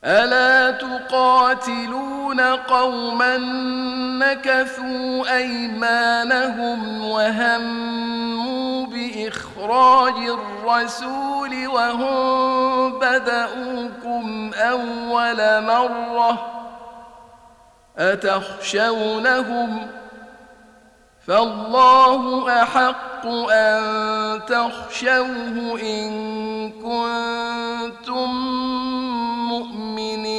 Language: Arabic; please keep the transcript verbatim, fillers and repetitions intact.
ألا تقاتلون قوما نكثوا أيمانهم وهموا بإخراج الرسول وهم بدؤوكم أول مرة أتخشونهم فالله أحق أن تخشوه إن كنتم مؤمنين.